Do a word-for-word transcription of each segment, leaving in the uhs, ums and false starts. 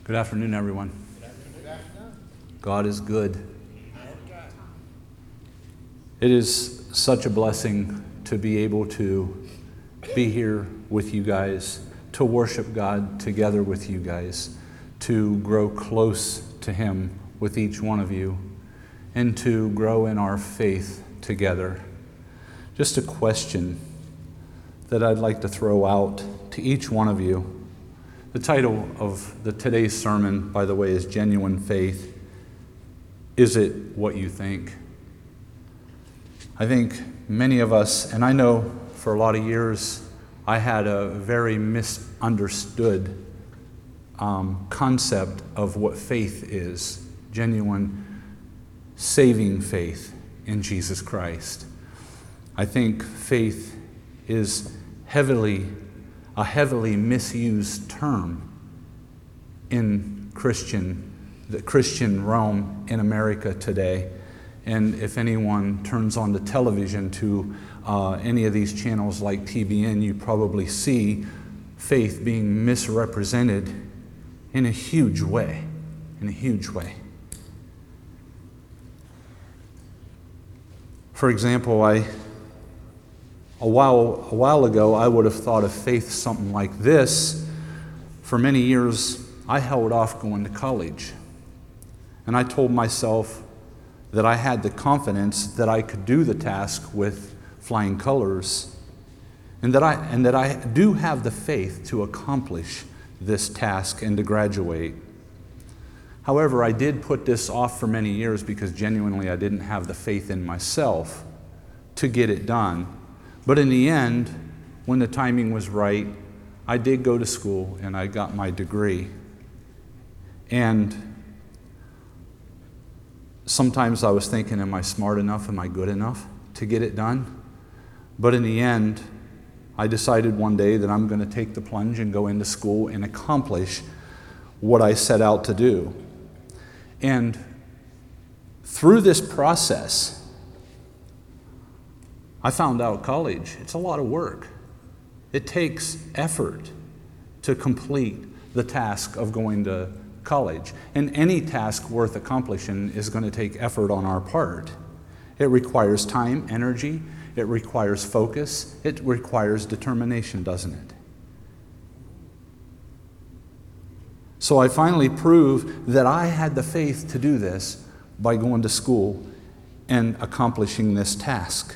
Good afternoon, everyone. God is good. It is such a blessing to be able to be here with you guys, to worship God together with you guys, to grow close to Him with each one of you, and to grow in our faith together. Just a question that I'd like to throw out to each one of you. The title of the today's sermon, by the way, is Genuine Faith. Is it what you think? I think many of us, and I know for a lot of years, I had a very misunderstood um, concept of what faith is. Genuine, saving faith in Jesus Christ. I think faith is heavily a heavily misused term in Christian, the Christian realm in America today. And if anyone turns on the television to uh, any of these channels like T B N, you probably see faith being misrepresented in a huge way, in a huge way. For example, I A while, a while ago, I would have thought of faith something like this. For many years, I held off going to college. And I told myself that I had the confidence that I could do the task with flying colors, and that I, and that I do have the faith to accomplish this task and to graduate. However, I did put this off for many years because genuinely I didn't have the faith in myself to get it done. But in the end, when the timing was right, I did go to school and I got my degree. And sometimes I was thinking, am I smart enough? Am I good enough to get it done? But in the end, I decided one day that I'm going to take the plunge and go into school and accomplish what I set out to do. And through this process, I found out college, it's a lot of work. It takes effort to complete the task of going to college. And any task worth accomplishing is going to take effort on our part. It requires time, energy, it requires focus, it requires determination, doesn't it? So I finally proved that I had the faith to do this by going to school and accomplishing this task.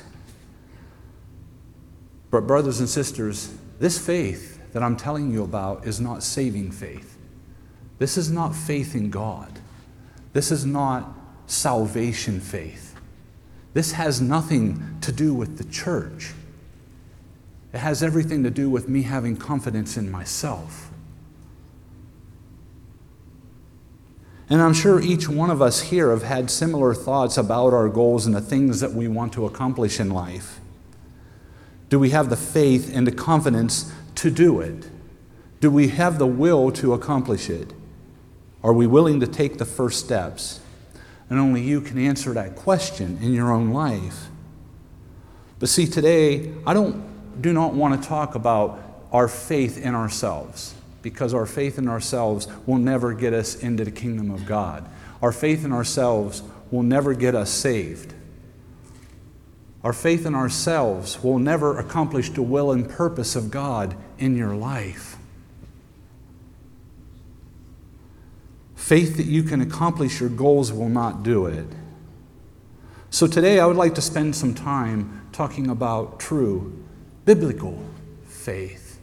But brothers and sisters, this faith that I'm telling you about is not saving faith. This is not faith in God. This is not salvation faith. This has nothing to do with the church. It has everything to do with me having confidence in myself. And I'm sure each one of us here have had similar thoughts about our goals and the things that we want to accomplish in life. Do we have the faith and the confidence to do it? Do we have the will to accomplish it? Are we willing to take the first steps? And only you can answer that question in your own life. But see, today, I don't do not want to talk about our faith in ourselves, because our faith in ourselves will never get us into the kingdom of God. Our faith in ourselves will never get us saved. Our faith in ourselves will never accomplish the will and purpose of God in your life. Faith that you can accomplish your goals will not do it. So today I would like to spend some time talking about true biblical faith.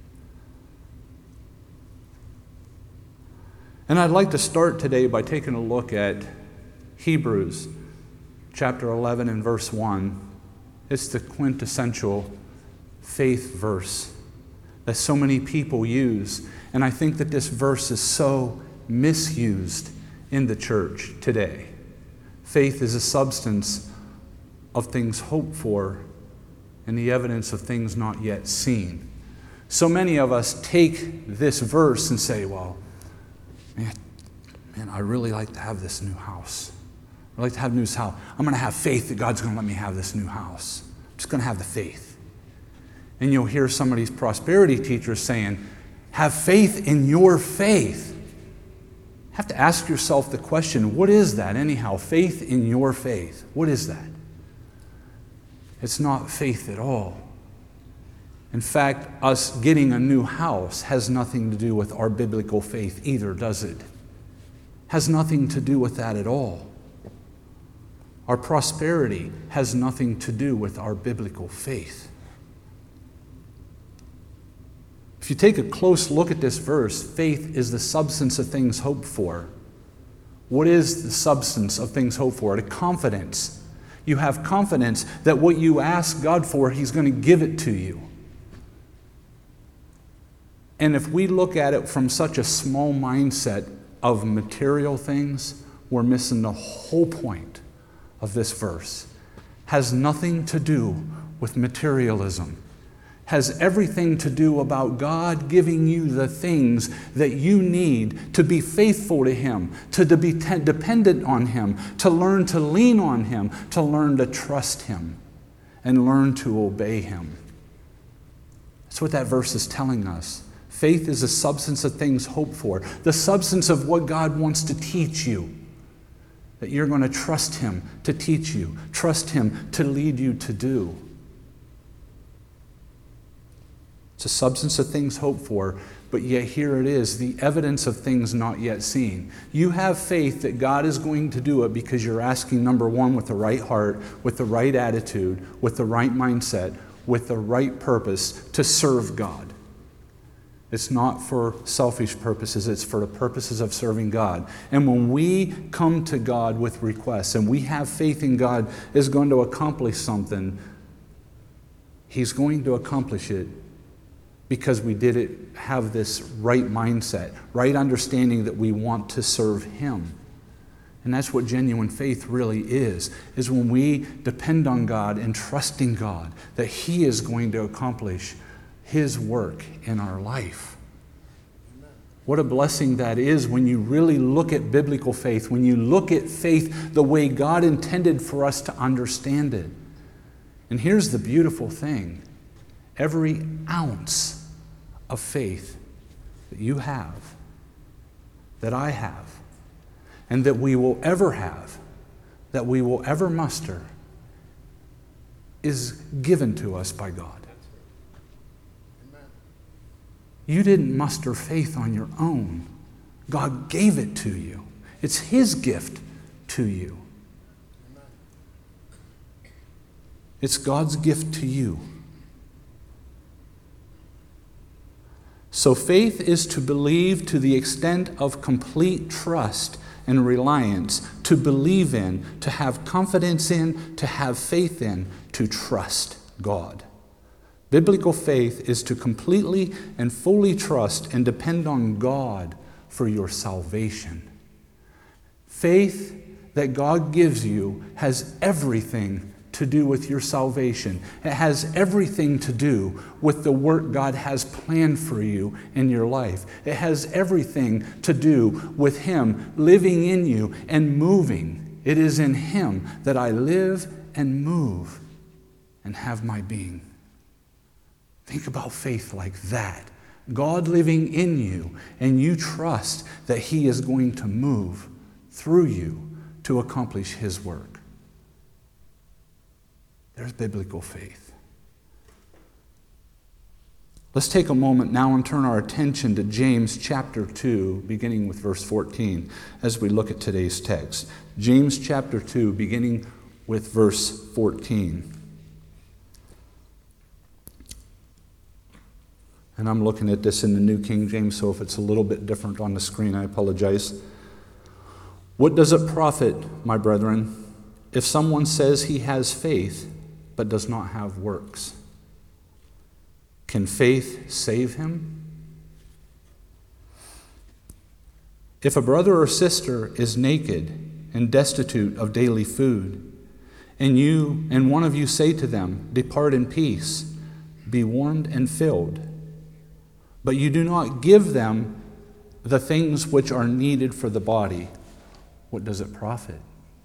And I'd like to start today by taking a look at Hebrews chapter eleven and verse one. It's the quintessential faith verse that so many people use. And I think that this verse is so misused in the church today. Faith is a substance of things hoped for and the evidence of things not yet seen. So many of us take this verse and say, well, man, man, I really like to have this new house. I'd like to have a new house. I'm going to have faith that God's going to let me have this new house. I'm just going to have the faith. And you'll hear some of these prosperity teachers saying, have faith in your faith. have to ask yourself the question, what is that anyhow? Faith in your faith. What is that? It's not faith at all. In fact, us getting a new house has nothing to do with our biblical faith either, does it? Has nothing to do with that at all. Our prosperity has nothing to do with our biblical faith. If you take a close look at this verse, faith is the substance of things hoped for. What is the substance of things hoped for? The confidence. You have confidence that what you ask God for, He's going to give it to you. And if we look at it from such a small mindset of material things, we're missing the whole point of this verse. Has nothing to do with materialism. Has everything to do about God giving you the things that you need to be faithful to Him, to be dependent on Him, to learn to lean on Him, to learn to trust Him, and learn to obey Him. That's what that verse is telling us. Faith is the substance of things hoped for, the substance of what God wants to teach you, that you're going to trust Him to teach you, trust Him to lead you to do. It's a substance of things hoped for, but yet here it is, the evidence of things not yet seen. You have faith that God is going to do it because you're asking, number one, with the right heart, with the right attitude, with the right mindset, with the right purpose to serve God. It's not for selfish purposes, it's for the purposes of serving God. And when we come to God with requests and we have faith in God is going to accomplish something, He's going to accomplish it because we did it, have this right mindset, right understanding that we want to serve Him. And that's what genuine faith really is, is when we depend on God and trust in God that He is going to accomplish His work in our life. What a blessing that is when you really look at biblical faith, when you look at faith the way God intended for us to understand it. And here's the beautiful thing. Every ounce of faith that you have, that I have, and that we will ever have, that we will ever muster, is given to us by God. You didn't muster faith on your own. God gave it to you. It's His gift to you. It's God's gift to you. So faith is to believe to the extent of complete trust and reliance, to believe in, to have confidence in, to have faith in, to trust God. Biblical faith is to completely and fully trust and depend on God for your salvation. Faith that God gives you has everything to do with your salvation. It has everything to do with the work God has planned for you in your life. It has everything to do with Him living in you and moving. It is in Him that I live and move and have my being. Think about faith like that. God living in you, and you trust that He is going to move through you to accomplish His work. There's biblical faith. Let's take a moment now and turn our attention to James chapter two, beginning with verse fourteen, as we look at today's text. James chapter two, beginning with verse fourteen. And I'm looking at this in the New King James, so if it's a little bit different on the screen, I apologize. What does it profit, my brethren, if someone says he has faith but does not have works? Can faith save him? If a brother or sister is naked and destitute of daily food, and you and one of you say to them, "Depart in peace, be warmed and filled," but you do not give them the things which are needed for the body, what does it profit?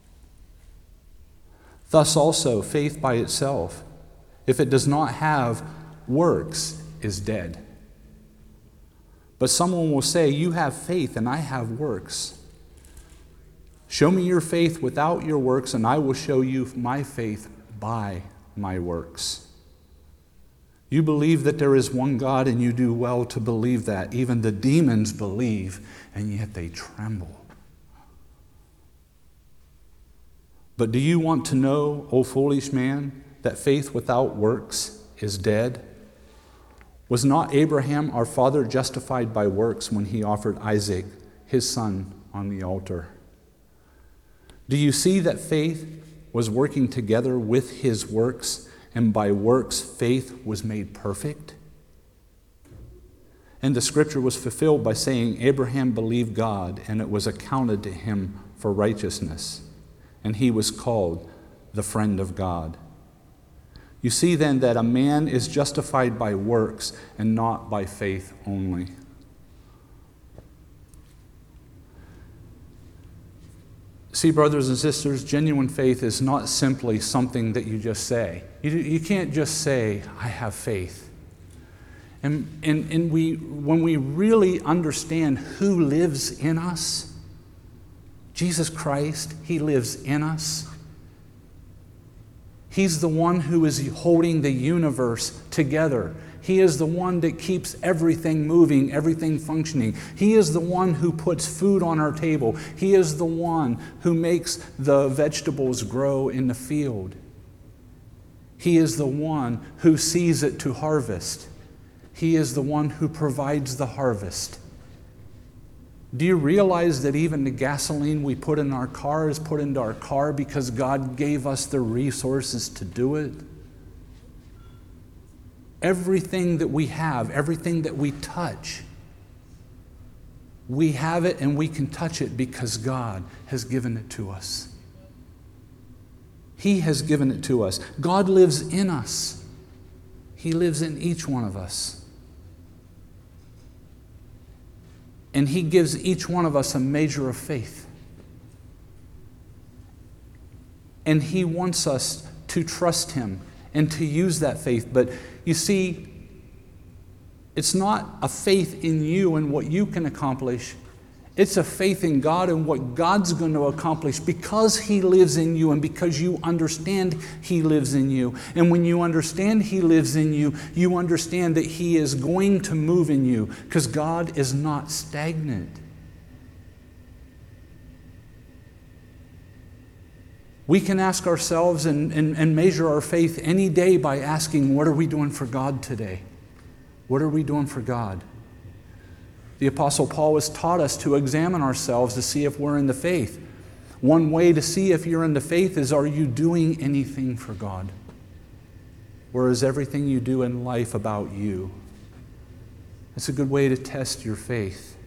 Thus also, faith by itself, if it does not have works, is dead. But someone will say, you have faith and I have works. Show me your faith without your works, and I will show you my faith by my works. You believe that there is one God, and you do well to believe that. Even the demons believe, and yet they tremble. But do you want to know, O foolish man, that faith without works is dead? Was not Abraham our father justified by works when he offered Isaac, his son, on the altar? Do you see that faith was working together with his works, and by works faith was made perfect? And the scripture was fulfilled by saying, Abraham believed God, and it was accounted to him for righteousness, and he was called the friend of God. You see then that a man is justified by works and not by faith only. See, brothers and sisters, genuine faith is not simply something that you just say. You, you can't just say, I have faith. And, and, and we, when we really understand who lives in us, Jesus Christ, He lives in us. He's the one who is holding the universe together. He is the one that keeps everything moving, everything functioning. He is the one who puts food on our table. He is the one who makes the vegetables grow in the field. He is the one who sees it to harvest. He is the one who provides the harvest. Do you realize that even the gasoline we put in our car is put into our car because God gave us the resources to do it? Everything that we have, everything that we touch, we have it and we can touch it because God has given it to us. He has given it to us. God lives in us. He lives in each one of us. And He gives each one of us a measure of faith. And He wants us to trust Him and to use that faith. But you see, it's not a faith in you and what you can accomplish. It's a faith in God and what God's going to accomplish because He lives in you and because you understand He lives in you. And when you understand He lives in you, you understand that He is going to move in you because God is not stagnant. We can ask ourselves and, and, and measure our faith any day by asking, what are we doing for God today? What are we doing for God? The Apostle Paul has taught us to examine ourselves to see if we're in the faith. One way to see if you're in the faith is, are you doing anything for God? Or is everything you do in life about you? It's a good way to test your faith.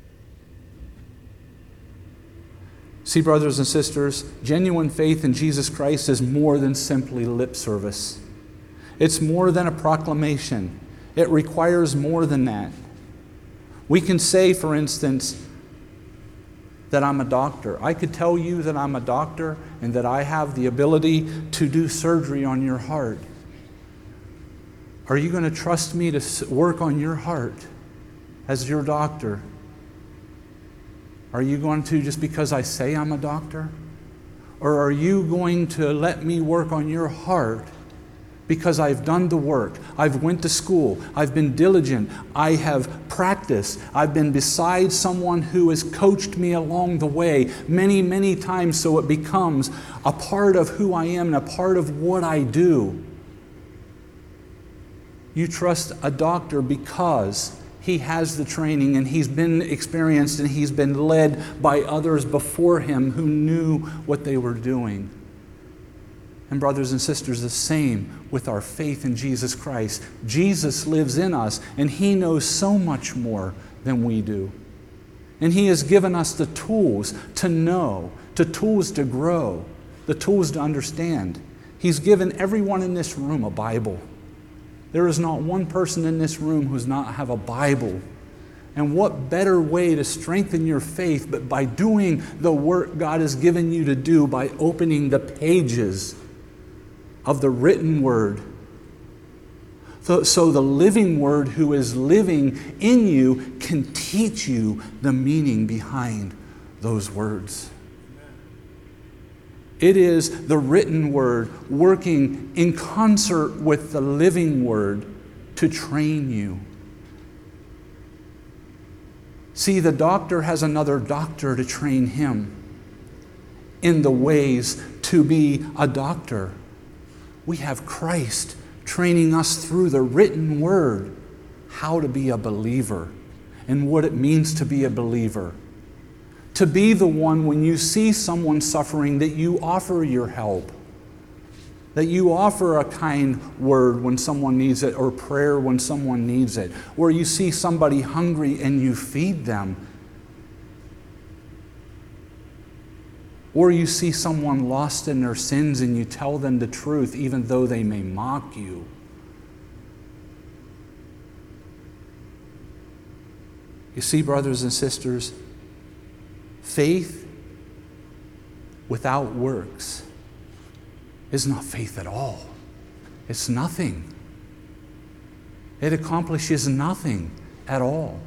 See, brothers and sisters, genuine faith in Jesus Christ is more than simply lip service. It's more than a proclamation. It requires more than that. We can say, for instance, that I'm a doctor. I could tell you that I'm a doctor and that I have the ability to do surgery on your heart. Are you going to trust me to work on your heart as your doctor? Are you going to, just because I say I'm a doctor? Or are you going to let me work on your heart because I've done the work, I've went to school, I've been diligent, I have practiced, I've been beside someone who has coached me along the way many, many times so it becomes a part of who I am and a part of what I do. You trust a doctor because he has the training and he's been experienced and he's been led by others before him who knew what they were doing. And brothers and sisters, the same with our faith in Jesus Christ. Jesus lives in us and He knows so much more than we do. And He has given us the tools to know, the tools to grow, the tools to understand. He's given everyone in this room a Bible. There is not one person in this room who does not have a Bible. And what better way to strengthen your faith but by doing the work God has given you to do, by opening the pages of the written word. So, so the living Word who is living in you can teach you the meaning behind those words. It is the written Word working in concert with the living Word to train you. See, the doctor has another doctor to train him in the ways to be a doctor. We have Christ training us through the written Word how to be a believer and what it means to be a believer. To be the one, when you see someone suffering, that you offer your help. That you offer a kind word when someone needs it, or prayer when someone needs it. Where you see somebody hungry and you feed them. Or you see someone lost in their sins and you tell them the truth even though they may mock you. You see, brothers and sisters, faith without works is not faith at all. It's nothing. It accomplishes nothing at all.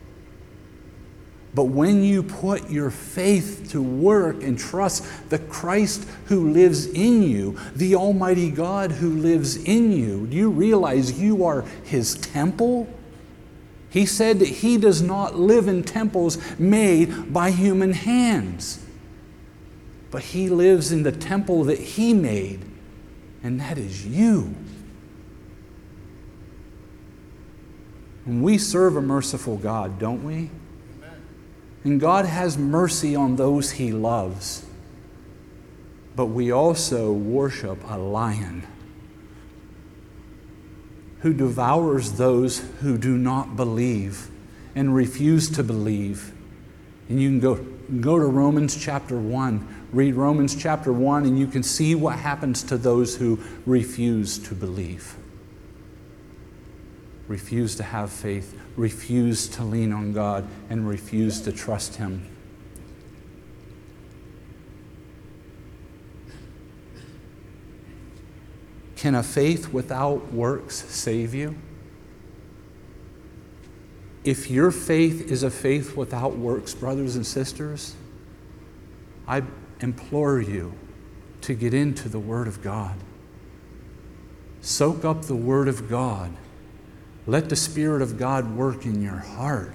But when you put your faith to work and trust the Christ who lives in you, the Almighty God who lives in you, do you realize you are His temple? He said that He does not live in temples made by human hands, but He lives in the temple that He made, and that is you. And we serve a merciful God, don't we? And God has mercy on those He loves. But we also worship a lion who devours those who do not believe and refuse to believe. And you can go, go to Romans chapter one. Read Romans chapter one and you can see what happens to those who refuse to believe. Refuse to have faith, refuse to lean on God, and refuse to trust Him. Can a faith without works save you? If your faith is a faith without works, brothers and sisters, I implore you to get into the Word of God. Soak up the Word of God. Let the Spirit of God work in your heart.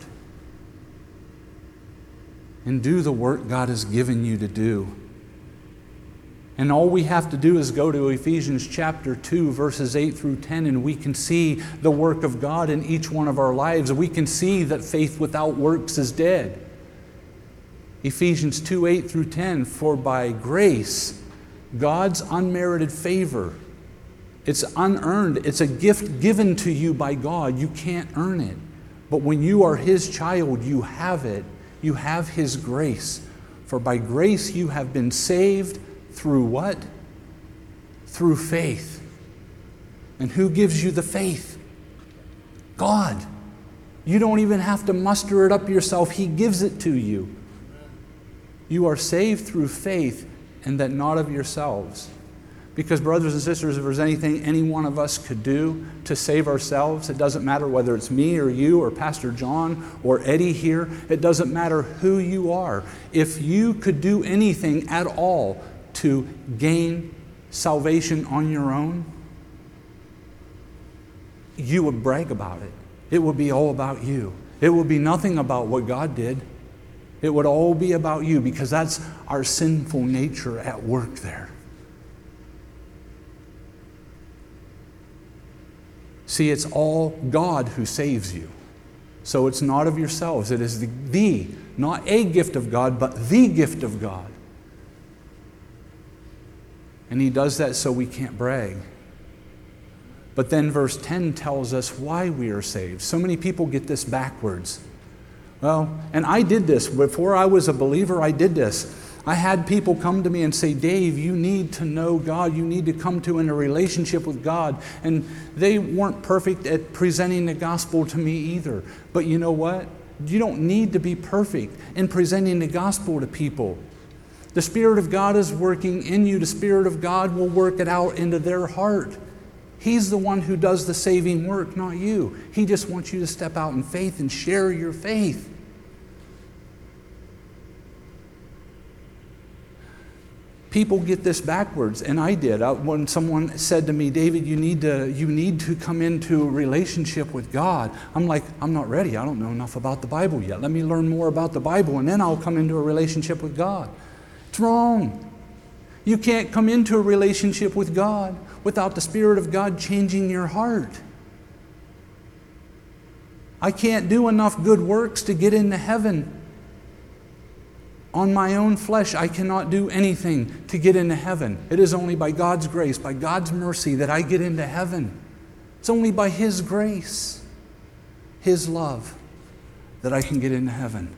And do the work God has given you to do. And all we have to do is go to Ephesians chapter two, verses eight through ten, and we can see the work of God in each one of our lives. We can see that faith without works is dead. Ephesians two, eight through ten, for by grace, God's unmerited favor, it's unearned. It's a gift given to you by God. You can't earn it. But when you are His child, you have it. You have His grace. For by grace you have been saved through what? Through faith. And who gives you the faith? God. You don't even have to muster it up yourself. He gives it to you. You are saved through faith, and that not of yourselves. Because, brothers and sisters, if there's anything any one of us could do to save ourselves, it doesn't matter whether it's me or you or Pastor John or Eddie here. It doesn't matter who you are. If you could do anything at all to gain salvation on your own, you would brag about it. It would be all about you. It would be nothing about what God did. It would all be about you, because that's our sinful nature at work there. See, it's all God who saves you. So it's not of yourselves. It is the, the, not a gift of God, but the gift of God. And He does that so we can't brag. But then verse ten tells us why we are saved. So many people get this backwards. Well, and I did this. Before I was a believer, I did this. I had people come to me and say, Dave, you need to know God. You need to come to in a relationship with God. And they weren't perfect at presenting the gospel to me either. But you know what? You don't need to be perfect in presenting the gospel to people. The Spirit of God is working in you. The Spirit of God will work it out into their heart. He's the one who does the saving work, not you. He just wants you to step out in faith and share your faith. People get this backwards, and I did. I, when someone said to me, David, you need to you need to come into a relationship with God. I'm like, I'm not ready. I don't know enough about the Bible yet. Let me learn more about the Bible, and then I'll come into a relationship with God. It's wrong. You can't come into a relationship with God without the Spirit of God changing your heart. I can't do enough good works to get into heaven. On my own flesh, I cannot do anything to get into heaven. It is only by God's grace, by God's mercy, that I get into heaven. It's only by His grace, His love, that I can get into heaven.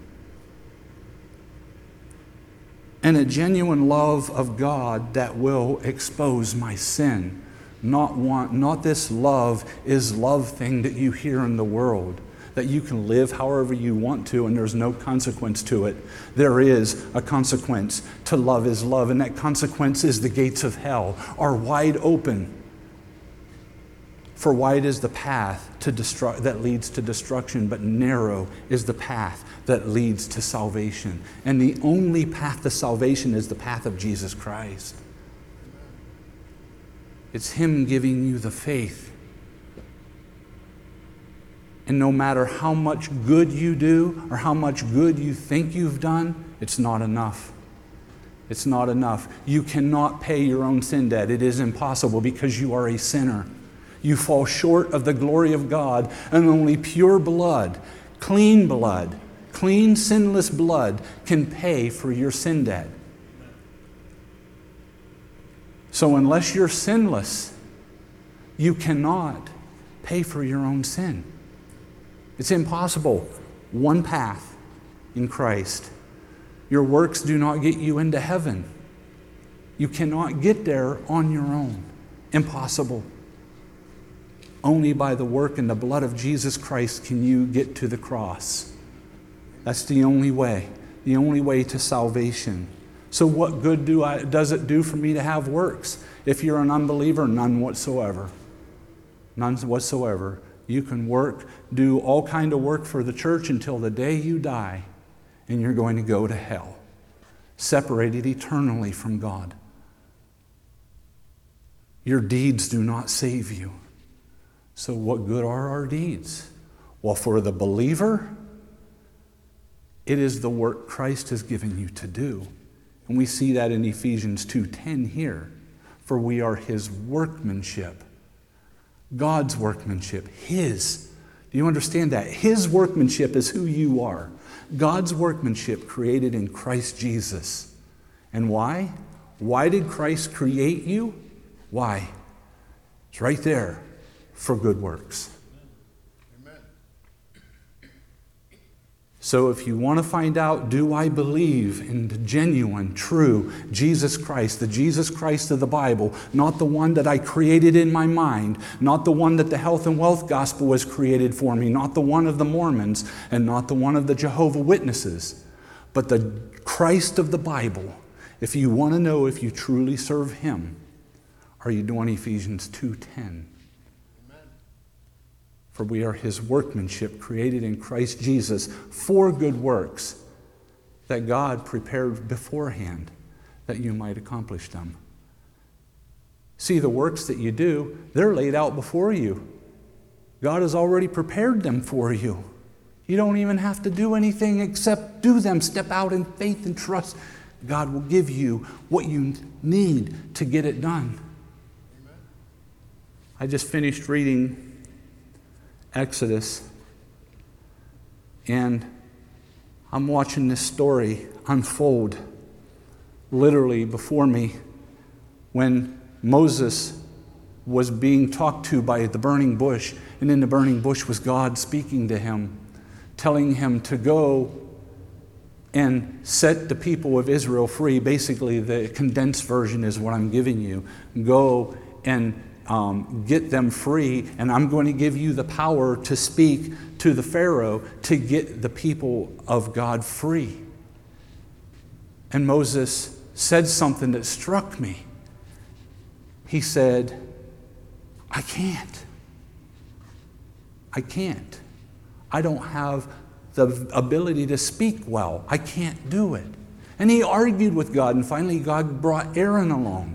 And a genuine love of God that will expose my sin. Not want, not this love is love thing that you hear in the world, that you can live however you want to and there's no consequence to it. There is a consequence to love is love, and that consequence is the gates of hell are wide open. For wide is the path to destru- that leads to destruction, but narrow is the path that leads to salvation. And the only path to salvation is the path of Jesus Christ. It's Him giving you the faith. And no matter how much good you do or how much good you think you've done, it's not enough. It's not enough. You cannot pay your own sin debt. It is impossible because you are a sinner. You fall short of the glory of God, and only pure blood, clean blood, clean, sinless blood can pay for your sin debt. So unless you're sinless, you cannot pay for your own sin. It's impossible. One path in Christ. Your works do not get you into heaven. You cannot get there on your own. Impossible. Only by the work and the blood of Jesus Christ can you get to the cross. That's the only way. The only way to salvation. So what good do I, does it do for me to have works? If you're an unbeliever, none whatsoever. None whatsoever. You can work, do all kind of work for the church until the day you die, and you're going to go to hell, separated eternally from God. Your deeds do not save you. So what good are our deeds? Well, for the believer, it is the work Christ has given you to do. And we see that in Ephesians two ten here. For we are His workmanship. God's workmanship. His. Do you understand that? His workmanship is who you are. God's workmanship created in Christ Jesus. And why? Why did Christ create you? Why? It's right there. For good works. Amen. So if you want to find out, do I believe in the genuine, true Jesus Christ, the Jesus Christ of the Bible, not the one that I created in my mind, not the one that the health and wealth gospel has created for me, not the one of the Mormons, and not the one of the Jehovah's Witnesses, but the Christ of the Bible. If you want to know if you truly serve Him, are you doing Ephesians two ten? For we are His workmanship, created in Christ Jesus for good works that God prepared beforehand that you might accomplish them. See, the works that you do, they're laid out before you. God has already prepared them for you. You don't even have to do anything except do them. Step out in faith and trust. God will give you what you need to get it done. Amen. I just finished reading Exodus, and I'm watching this story unfold literally before me when Moses was being talked to by the burning bush, and in the burning bush was God speaking to him, telling him to go and set the people of Israel free. Basically, the condensed version is what I'm giving you. Go and Um, get them free, and I'm going to give you the power to speak to the Pharaoh to get the people of God free. And Moses said something that struck me. He said, I can't. I can't. I don't have the ability to speak well. I can't do it. And he argued with God, and finally God brought Aaron along.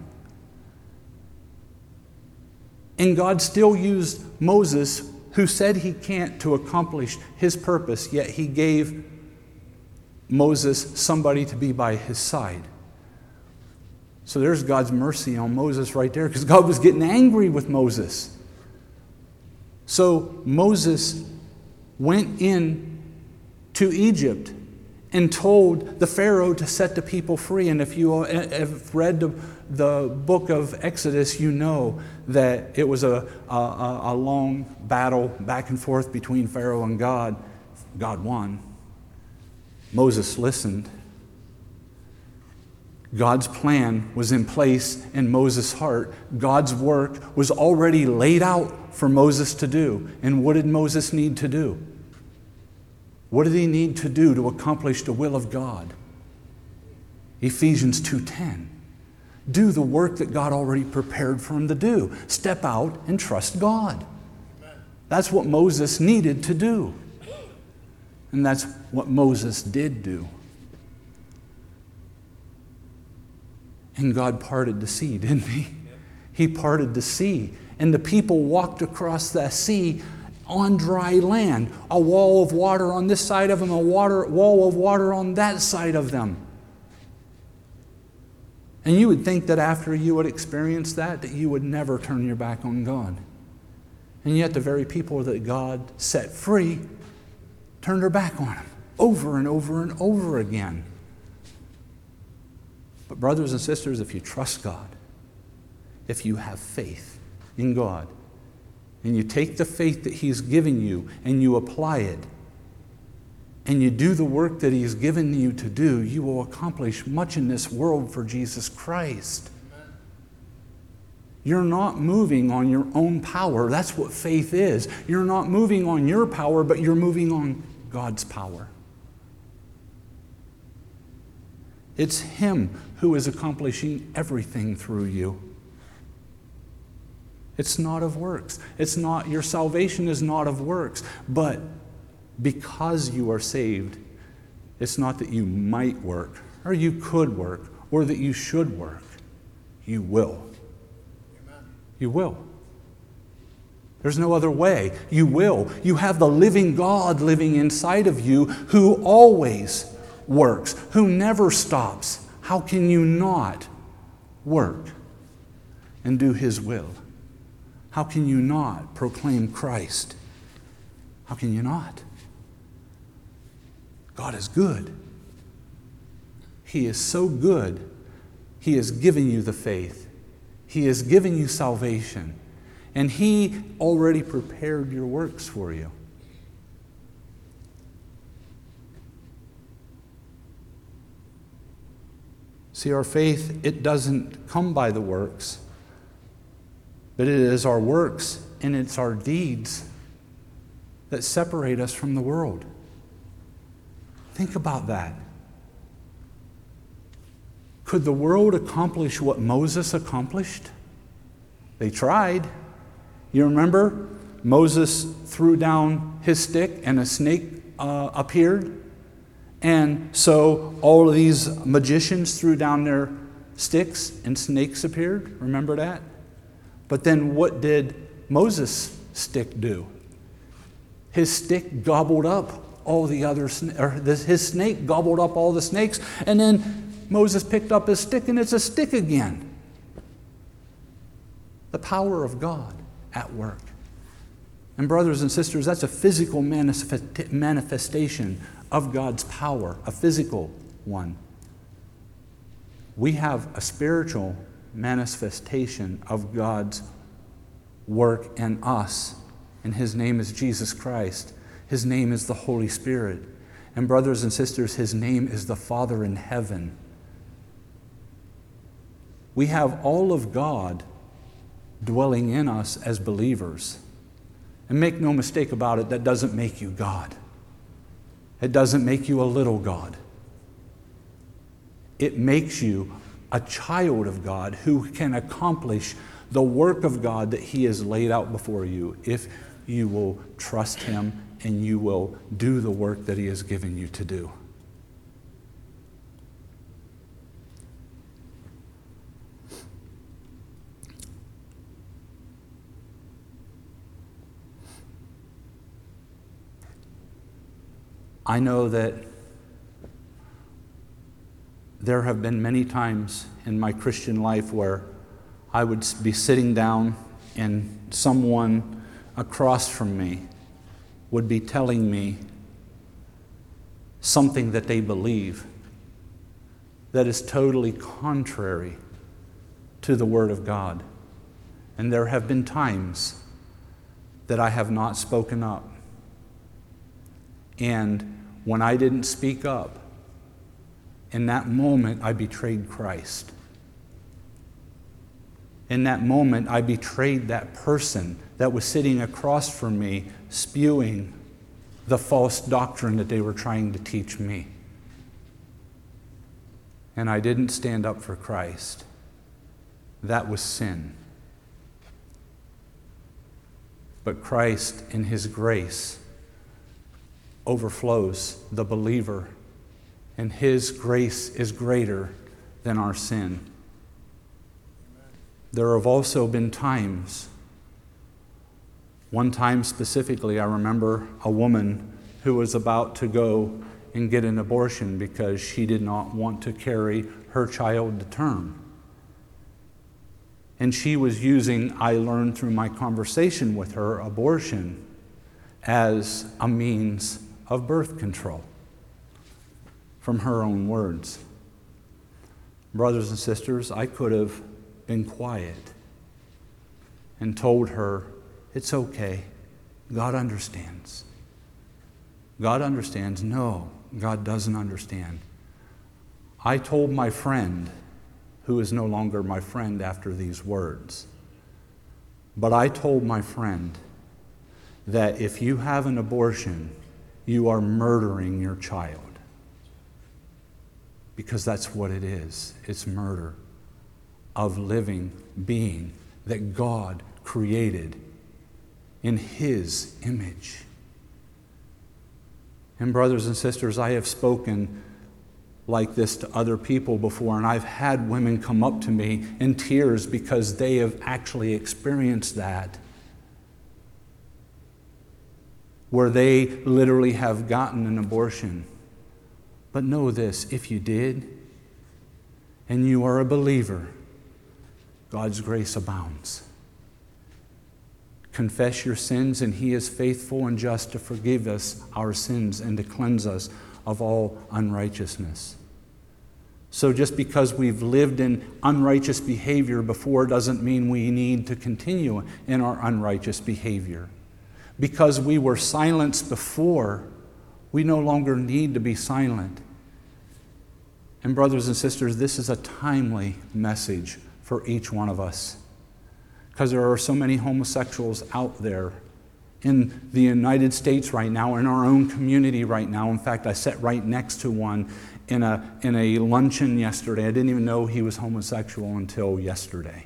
And God still used Moses, who said he can't, to accomplish his purpose, yet he gave Moses somebody to be by his side. So there's God's mercy on Moses right there, because God was getting angry with Moses. So Moses went in to Egypt and told the Pharaoh to set the people free. And if you have read the, the book of Exodus, you know that it was a, a, a long battle back and forth between Pharaoh and God. God won. Moses listened. God's plan was in place in Moses' heart. God's work was already laid out for Moses to do. And what did Moses need to do? What did he need to do to accomplish the will of God? Ephesians two ten. Do the work that God already prepared for him to do. Step out and trust God. That's what Moses needed to do. And that's what Moses did do. And God parted the sea, didn't he? He parted the sea. And the people walked across that sea on dry land. A wall of water on this side of them, a water, wall of water on that side of them. And you would think that after you would experience that, that you would never turn your back on God. And yet the very people that God set free turned their back on him over and over and over again. But brothers and sisters, if you trust God, if you have faith in God, and you take the faith that he's given you and you apply it, and you do the work that he's given you to do, you will accomplish much in this world for Jesus Christ. Amen. You're not moving on your own power. That's what faith is. You're not moving on your power, but you're moving on God's power. It's him who is accomplishing everything through you. It's not of works. It's not, your salvation is not of works. But because you are saved, it's not that you might work, or you could work, or that you should work. You will. Amen. You will. There's no other way. You will. You have the living God living inside of you who always works, who never stops. How can you not work and do his will? How can you not proclaim Christ? How can you not? God is good. He is so good. He has given you the faith. He has given you salvation. And he already prepared your works for you. See, our faith, it doesn't come by the works, but it is our works and it's our deeds that separate us from the world. Think about that. Could the world accomplish what Moses accomplished? They tried. You remember? Moses threw down his stick and a snake uh, appeared. And so all of these magicians threw down their sticks and snakes appeared. Remember that? But then what did Moses' stick do? His stick gobbled up all the other, or his snake gobbled up all the snakes, and then Moses picked up his stick and it's a stick again. The power of God at work. And brothers and sisters, that's a physical manifest- manifestation of God's power, a physical one. We have a spiritual manifestation of God's work in us, and his name is Jesus Christ. His name is the Holy Spirit. And brothers and sisters, his name is the Father in heaven. We have all of God dwelling in us as believers. And make no mistake about it, that doesn't make you God. It doesn't make you a little God. It makes you a child of God who can accomplish the work of God that He has laid out before you, if you will trust Him and you will do the work that He has given you to do. I know that there have been many times in my Christian life where I would be sitting down and someone across from me would be telling me something that they believe that is totally contrary to the Word of God. And there have been times that I have not spoken up. And when I didn't speak up, in that moment I betrayed Christ. In that moment I betrayed that person that was sitting across from me, spewing the false doctrine that they were trying to teach me. And I didn't stand up for Christ. That was sin. But Christ, in His grace, overflows the believer, and His grace is greater than our sin. There have also been times, one time specifically, I remember a woman who was about to go and get an abortion because she did not want to carry her child to term. And she was using, I learned through my conversation with her, abortion as a means of birth control, from her own words. Brothers and sisters, I could have been quiet and told her, it's okay, God understands. God understands. No, God doesn't understand. I told my friend, who is no longer my friend after these words, but I told my friend that if you have an abortion, you are murdering your child. Because that's what it is. It's murder of living being that God created in His image. And brothers and sisters, I have spoken like this to other people before, and I've had women come up to me in tears because they have actually experienced that, where they literally have gotten an abortion. But know this, if you did, and you are a believer, God's grace abounds. Confess your sins, and He is faithful and just to forgive us our sins and to cleanse us of all unrighteousness. So just because we've lived in unrighteous behavior before doesn't mean we need to continue in our unrighteous behavior. Because we were silenced before, we no longer need to be silent. And brothers and sisters, this is a timely message for each one of us. Because there are so many homosexuals out there in the United States right now, in our own community right now. In fact, I sat right next to one in a, in a luncheon yesterday. I didn't even know he was homosexual until yesterday.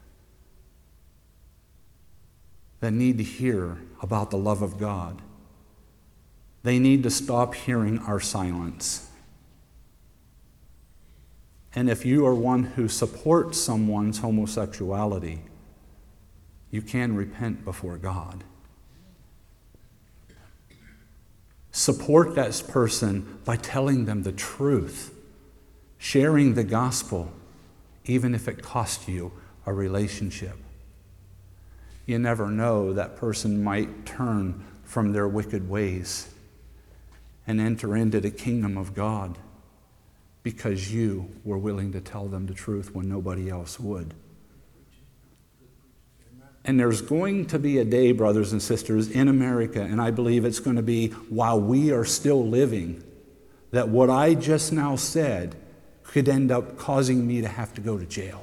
That need to hear about the love of God. They need to stop hearing our silence. And if you are one who supports someone's homosexuality, you can repent before God. Support that person by telling them the truth, sharing the gospel, even if it costs you a relationship. You never know, that person might turn from their wicked ways and enter into the kingdom of God because you were willing to tell them the truth when nobody else would. And there's going to be a day, brothers and sisters, in America, and I believe it's going to be while we are still living, that what I just now said could end up causing me to have to go to jail.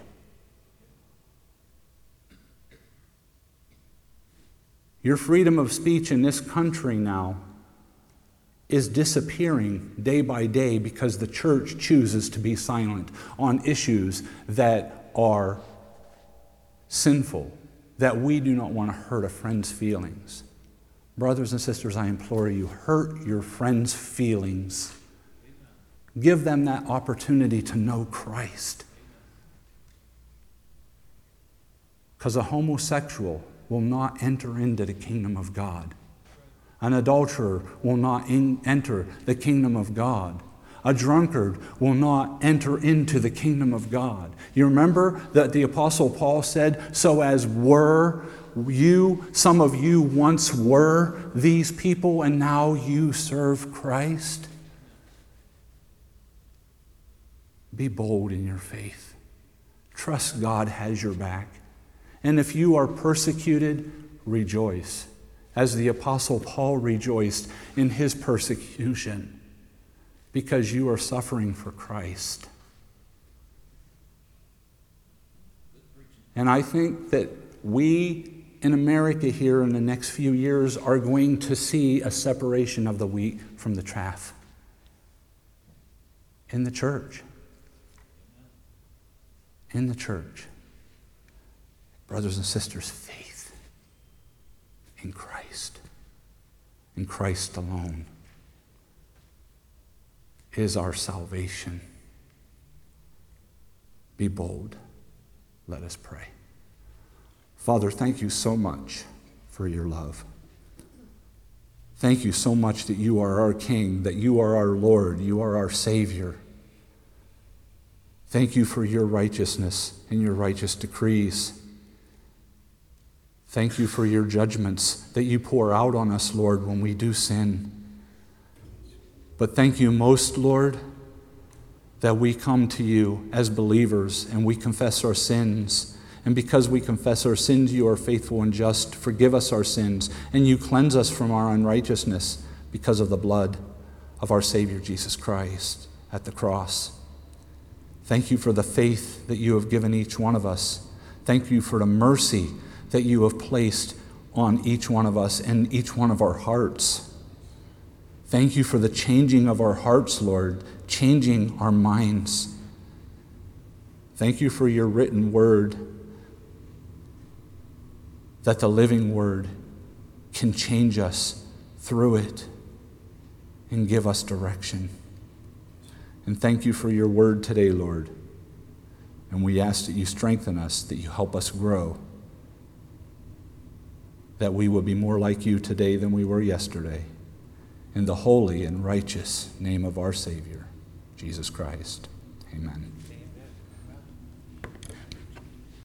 Your freedom of speech in this country now is disappearing day by day because the church chooses to be silent on issues that are sinful, that we do not want to hurt a friend's feelings. Brothers and sisters, I implore you, hurt your friends' feelings. Give them that opportunity to know Christ. Because a homosexual will not enter into the kingdom of God. An adulterer will not in, enter the kingdom of God. A drunkard will not enter into the kingdom of God. You remember that the Apostle Paul said, so as were you, some of you once were these people, and now you serve Christ. Be bold in your faith. Trust God has your back. And if you are persecuted, rejoice, as the Apostle Paul rejoiced in his persecution, because you are suffering for Christ. And I think that we in America here in the next few years are going to see a separation of the wheat from the chaff in the church. In the church. Brothers and sisters, faith in Christ, in Christ alone, is our salvation. Be bold. Let us pray. Father, thank you so much for your love. Thank you so much that you are our King, that you are our Lord, you are our Savior. Thank you for your righteousness and your righteous decrees. Thank you for your judgments that you pour out on us, Lord, when we do sin. But thank you most, Lord, that we come to you as believers and we confess our sins. And because we confess our sins, you are faithful and just. Forgive us our sins, and you cleanse us from our unrighteousness because of the blood of our Savior Jesus Christ at the cross. Thank you for the faith that you have given each one of us. Thank you for the mercy that you have placed on each one of us and each one of our hearts. Thank you for the changing of our hearts, Lord, changing our minds. Thank you for your written word, that the living word can change us through it and give us direction. And thank you for your word today, Lord. And we ask that you strengthen us, that you help us grow, that we will be more like you today than we were yesterday. In the holy and righteous name of our Savior, Jesus Christ. Amen.